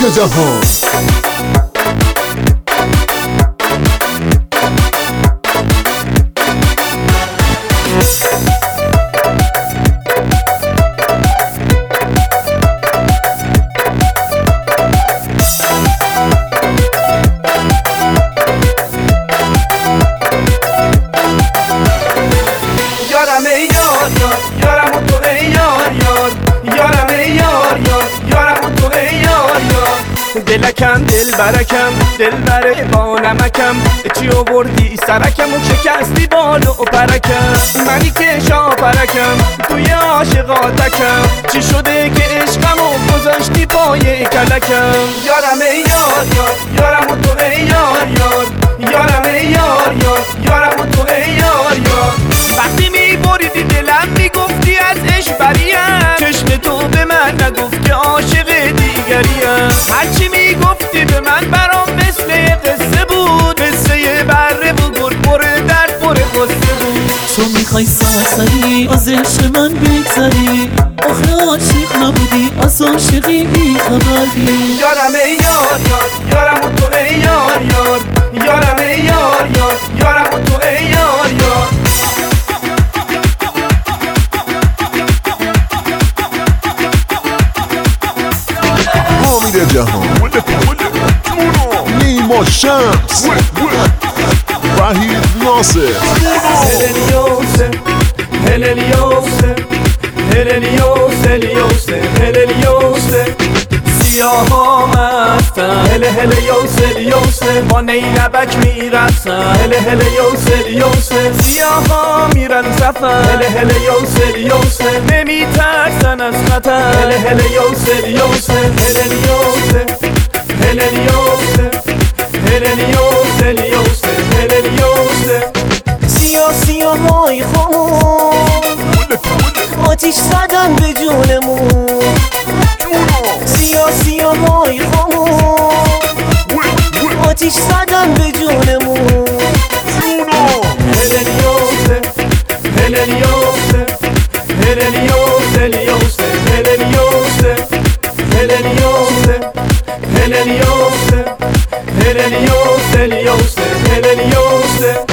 جهان. یارم ای یار یار یارم و تو ای یار یار یارم ای یار یار یارم و تو ای یار یار دلکم دل برکم دل بره با نمکم چی آوردی سرکم و شکستی بالو و پرکم منی که شاپرکم توی عاشقاتکم چی شده که عشقمو گذاشتی پای کلکم یارم ای یار یار یارم و تو ای یار یار یارم ای یار یار یارم و تو ای یار یار وقتی میبریدی دلم میگفتی از عشق بریم چشم تو به من نگفتی عاشق دیگریم هرچی میگفتی به من برام مثل قصه بود قصه بره و گرگ بره درد بره قصه بود تو میخوای سرسری از عشق من بگذری آخه عاشق نبودی از عاشقی بیخبری یارم ای یار یار یارم و تو ای یار یار یارم ای یار یار یارم و تو ای یار یار حامد جهان، نیما شمس، وحید ناصر. هللیوسه سیاها مستن هللیوسه با نیربک میرسن هللیوسه سیاها میرن سفر هللیوسه نمیترسن از خطر هللیوسه سیاهای خون آتیش زدن به جونمون سیاهای خون آتیش زدن به جونمون هللیوسه